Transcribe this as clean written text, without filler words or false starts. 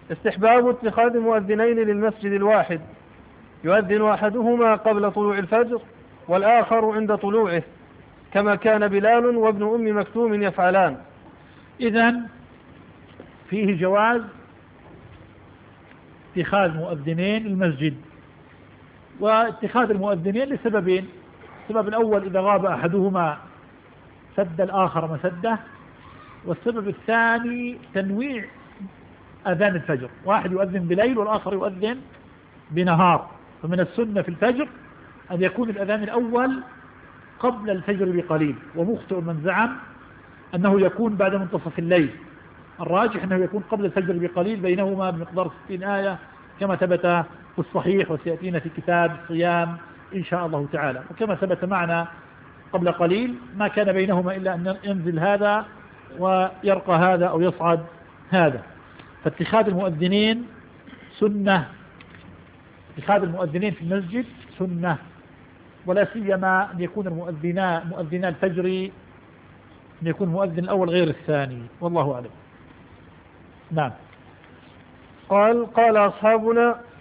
استحباب اتخاذ مؤذنين للمسجد الواحد، يؤذن أحدهما قبل طلوع الفجر والآخر عند طلوعه، كما كان بلال وابن أم مكتوم يفعلان. إذن فيه جواز اتخاذ مؤذنين المسجد، واتخاذ المؤذنين لسببين: السبب الأول إذا غاب أحدهما سد الآخر مسده، والسبب الثاني تنويع أذان الفجر، واحد يؤذن بليل والآخر يؤذن بنهار، فمن السنة في الفجر أن يكون الأذان الأول قبل الفجر بقليل، ومخطئ من زعم أنه يكون بعد منتصف الليل، الراجح أنه يكون قبل الفجر بقليل، بينهما بمقدار 60 آية كما ثبت في الصحيح وسيأتينا في كتاب الصيام إن شاء الله تعالى. وكما ثبت معنا قبل قليل ما كان بينهما إلا أن ينزل هذا ويرقى هذا أو يصعد هذا. فاتخاذ المؤذنين سنة، اتخاذ المؤذنين في المسجد سنة، ولا سيما أن يكون مؤذنا الفجر أن يكون المؤذن الأول غير الثاني، والله أعلم. نعم. قال أصحابنا